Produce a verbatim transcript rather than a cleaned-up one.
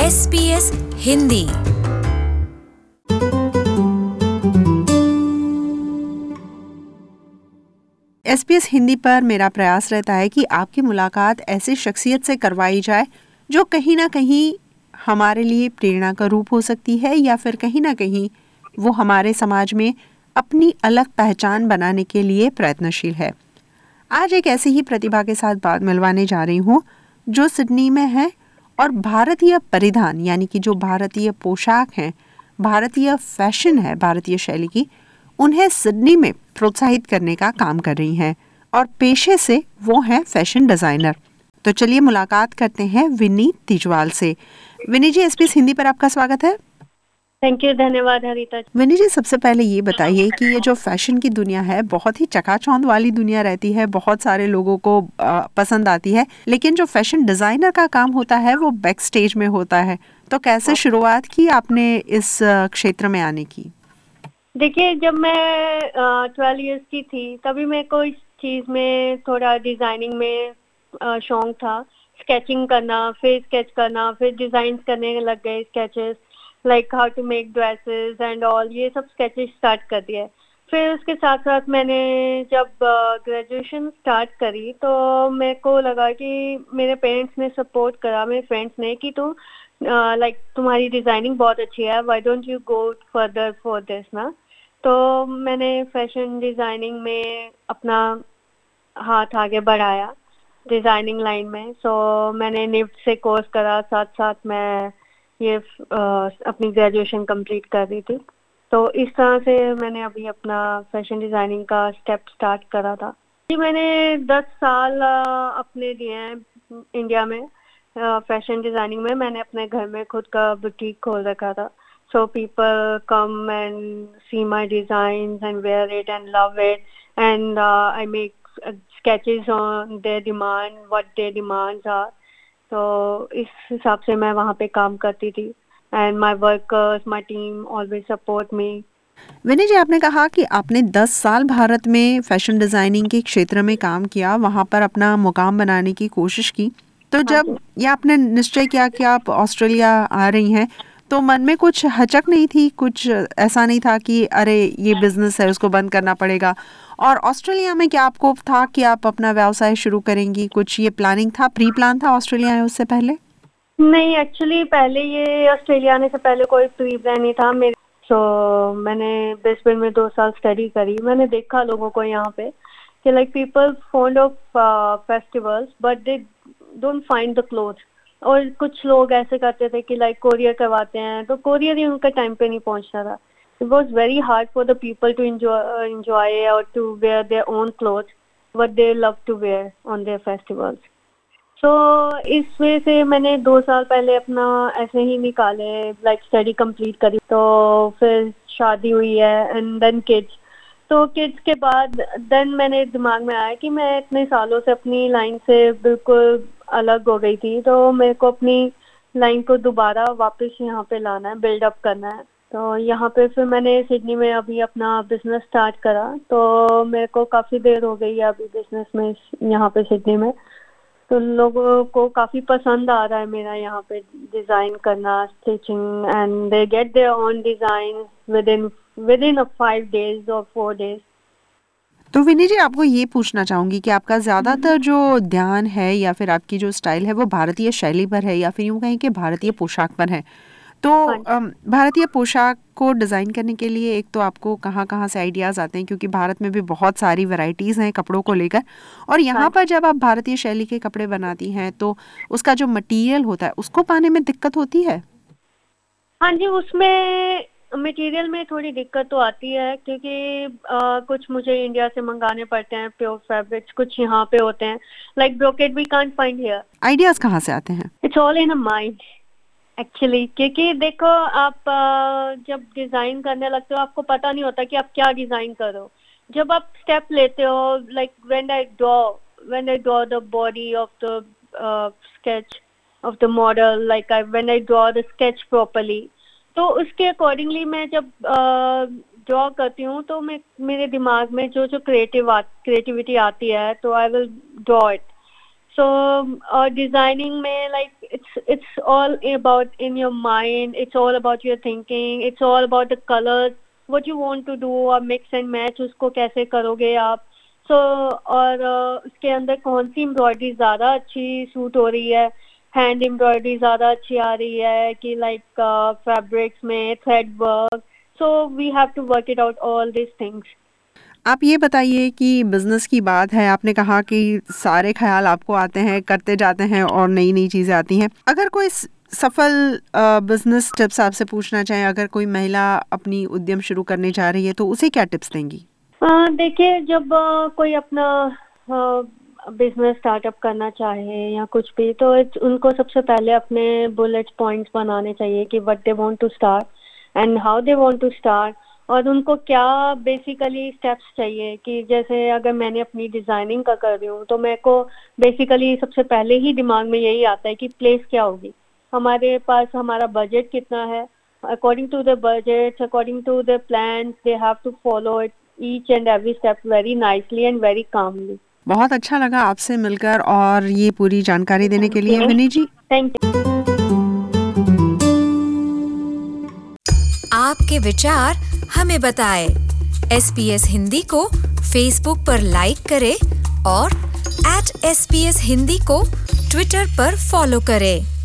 S B S Hindi. S B S Hindi पर मेरा प्रयास रहता है कि आपकी मुलाकात ऐसी शख्सियत से करवाई जाए जो कहीं ना कहीं हमारे लिए प्रेरणा का रूप हो सकती है या फिर कहीं ना कहीं वो हमारे समाज में अपनी अलग पहचान बनाने के लिए प्रयत्नशील है। आज एक ऐसी ही प्रतिभा के साथ बात मिलवाने जा रही हूँ जो सिडनी में है और भारतीय परिधान यानी कि जो भारतीय पोशाक हैं, भारतीय फैशन है, भारतीय शैली की, उन्हें सिडनी में प्रोत्साहित करने का काम कर रही हैं और पेशे से वो हैं फैशन डिज़ाइनर। तो चलिए मुलाकात करते हैं विनी तिजवाल से। विनी जी, एसबीएस हिंदी पर आपका स्वागत है। थैंक यू, धन्यवाद हरिता। विनी जी, सबसे पहले ये बताइए कि ये जो फैशन की दुनिया है बहुत ही चकाचौंध वाली दुनिया रहती है, बहुत सारे लोगों को आ, पसंद आती है, लेकिन जो फैशन डिज़ाइनर का काम होता है वो बैक स्टेज में होता है। तो कैसे शुरुआत की आपने इस क्षेत्र में आने की? देखिए, जब मैं ट्वेल्व इयर्स की थी तभी मेरे को इस चीज़ में थोड़ा डिज़ाइनिंग में शौक था। स्केचिंग करना, फिर स्केच करना, फिर डिज़ाइन करने लग गए, sketches like how to make dresses and all, ये सब स्केचेस स्टार्ट कर दिए। फिर उसके साथ साथ मैंने जब ग्रेजुएशन स्टार्ट करी तो मेरे को लगा कि मेरे पेरेंट्स ने सपोर्ट करा, मेरे फ्रेंड्स ने, कि तू लाइक uh, like, तुम्हारी डिज़ाइनिंग बहुत अच्छी है, why don't you go further for this ना। तो मैंने फैशन डिज़ाइनिंग में अपना हाथ आगे बढ़ाया डिज़ाइनिंग लाइन में। सो so, मैंने निफ्ट से कोर्स करा, साथ साथ मैं ये uh, अपनी ग्रेजुएशन कंप्लीट कर रही थी। तो इस तरह से मैंने अभी अपना फैशन डिज़ाइनिंग का स्टेप स्टार्ट करा था। जी, मैंने दस साल अपने दिए हैं इंडिया में फैशन डिज़ाइनिंग में। मैंने अपने घर में खुद का बुटीक खोल रखा था। So people come and see my designs and wear it and love it and I make sketches on their demand, what their demands are. तो इस हिसाब से मैं वहाँ पे काम करती थी and my workers, my team always support me. Vini ji, आपने कहा कि आपने दस साल भारत में फैशन डिज़ाइनिंग के क्षेत्र में काम किया, वहाँ पर अपना मुकाम बनाने की कोशिश की। तो जब ये आपने निश्चय किया कि आप ऑस्ट्रेलिया आ रही हैं, तो मन में कुछ हचक नहीं थी? कुछ ऐसा नहीं था कि अरे ये बिजनेस है, उसको बंद करना पड़ेगा? और ऑस्ट्रेलिया में क्या आपको था कि आप अपना व्यवसाय शुरू करेंगी? कुछ ये प्लानिंग था, प्री प्लान था ऑस्ट्रेलिया आए उससे पहले? नहीं, एक्चुअली पहले ये ऑस्ट्रेलिया आने से पहले कोई प्री प्लान नहीं था मेरे। सो so, मैंने ब्रिस्बेन में दो साल स्टडी करी। मैंने देखा लोगों को यहाँ पे कि like people fond of festivals but they don't find the cloth. और कुछ लोग ऐसे करते थे कि लाइक कोरियर करवाते हैं, तो कोरियर ही उनका टाइम पे नहीं पहुँचता था। It was very hard for the people to enjoy और to wear their own cloth what they love to wear on their festivals. So so, इस वजह से मैंने दो साल पहले अपना ऐसे ही निकाले, लाइक स्टडी कंप्लीट करी, तो फिर शादी हुई है एंड देन किड्स। तो किड्स के बाद देन मैंने दिमाग में आया कि मैं इतने सालों से अपनी लाइन से बिल्कुल अलग हो गई थी, तो मेरे को अपनी लाइन को दोबारा वापस यहाँ पे लाना है, बिल्डअप करना है। तो यहाँ पे फिर मैंने सिडनी में अभी अपना बिजनेस स्टार्ट करा। तो मेरे को काफ़ी देर हो गई है अभी बिजनेस में यहाँ पे सिडनी में। तो लोगों को काफ़ी पसंद आ रहा है मेरा यहाँ पे डिज़ाइन करना, stitching, and they get their own design within within five days और फोर डेज। तो विनी जी, आपको ये पूछना चाहूँगी कि आपका ज़्यादातर जो ध्यान है या फिर आपकी जो स्टाइल है वो भारतीय शैली पर है या फिर यूँ कहें कि भारतीय पोशाक पर है। तो अम, भारतीय पोशाक को डिज़ाइन करने के लिए एक तो आपको कहाँ कहाँ से आइडियाज़ आते हैं, क्योंकि भारत में भी बहुत सारी वैरायटीज़ हैं कपड़ों को लेकर, और यहाँ पर जब आप भारतीय शैली के कपड़े बनाती हैं तो उसका जो मटेरियल होता है उसको पाने में दिक्कत होती है? हाँ जी, उसमें मटेरियल में थोड़ी दिक्कत तो आती है क्योंकि आ, कुछ मुझे इंडिया से मंगाने पड़ते हैं प्योर फैब्रिक्स, कुछ यहाँ पे होते हैं like brocade we can't find here. Ideas कहाँ से आते हैं? It's all in a mind actually, क्योंकि देखो आप आ, जब डिज़ाइन करने लगते हो आपको पता नहीं होता कि आप क्या डिज़ाइन करो। जब आप स्टेप लेते हो, like when I draw when I draw the body of the sketch of the model, like I when I draw the sketch properly, तो उसके अकॉर्डिंगली मैं जब ड्रॉ uh, करती हूँ तो मैं मेरे दिमाग में जो जो क्रिएटिव क्रिएटिविटी आती है तो I will draw it. So uh, designing में like it's it's all about in your mind, it's all about your thinking, it's all about the colors, what you want to do और mix and match उसको कैसे करोगे आप. So और uh, उसके अंदर कौन सी एम्ब्रॉयडरी ज़्यादा अच्छी सूट हो रही है, हैंड एम्ब्रॉयडरी ज़्यादा अच्छी आ रही है कि लाइक फैब्रिक्स में thread work. So we have to work it out all these things. आप ये बताइए कि बिज़नेस की बात है, आपने कहा कि सारे ख़्याल आपको आते हैं, करते जाते हैं और नई-नई चीज़ें आती हैं. अगर कोई स सफल अ, बिज़नेस टिप्स आपसे पूछना चाहें, अगर कोई महिला अपनी उद्यम शुरू करने जा रही है, तो उसे क्या टिप्स देंगी? अ, देखिए जब अ, कोई अपना बिजनेस स्टार्टअप करना चाहे या कुछ भी, तो it's- उनको सबसे पहले अपने बुलेट पॉइंट्स बनाने चाहिए कि what they want to start and how they want to start, और उनको क्या बेसिकली स्टेप्स चाहिए. कि जैसे अगर मैंने अपनी डिज़ाइनिंग का कर रही हूँ तो मेरे को बेसिकली सबसे पहले ही दिमाग में यही आता है कि प्लेस क्या होगी, हमारे पास हमारा बजट कितना है. According to the budget, according to the plans, they have to follow it each and every step very nicely and very calmly. बहुत अच्छा लगा आपसे मिलकर और ये पूरी जानकारी देने के लिए विनी जी. Thank you. आपके विचार हमें बताएं. एस पी एस हिंदी को फेसबुक पर लाइक करें और at S P S Hindi को ट्विटर पर फॉलो करें.